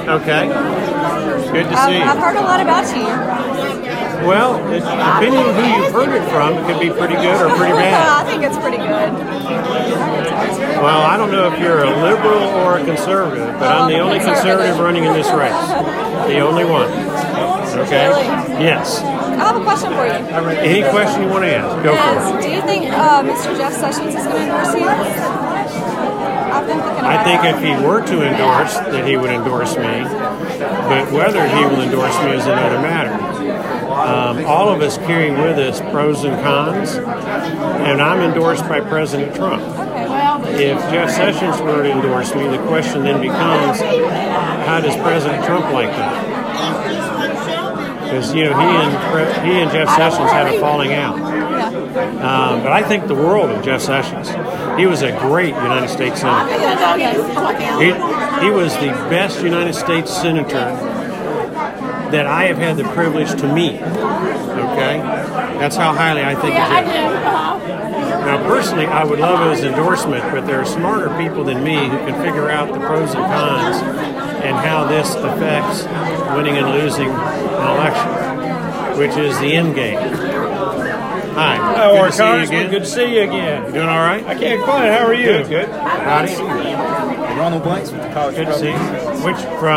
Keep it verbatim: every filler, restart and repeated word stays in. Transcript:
Okay. Good to see you. I've heard a lot about you. Well, it's, depending on who you've heard it from, it could be pretty good or pretty bad. I think it's pretty good. Well, I don't know if you're a liberal or a conservative, but I'm the only conservative running in this race. The only one. Okay? Really? Yes. I have a question for you. Any question you want to ask, go for Yes. it. Do you think uh, Mister Jeff Sessions is going to endorse you? I've been thinking about I think it. if he were to endorse, that he would endorse me. But whether he will endorse me is another matter. Um, all of us carry with us pros and cons, and I'm endorsed by President Trump. If Jeff Sessions were to endorse me, the question then becomes, how does President Trump like that? Because, you know, he and he and Jeff Sessions had a falling out. Um, but I think the world of Jeff Sessions. He was a great United States Senator. He, he was the best United States Senator that I have had the privilege to meet. Okay? That's how highly I think of him. Now, personally, I would love his endorsement, but there are smarter people than me who can figure out the pros and cons and how this affects winning and losing an election, which is the end game. Hi. Hello, good our to see you Congressman. again. Good to see you again. You doing all right? I can't complain. How are you? Good, good. Howdy. Ronald Blanks with the College Good to see you. Which, from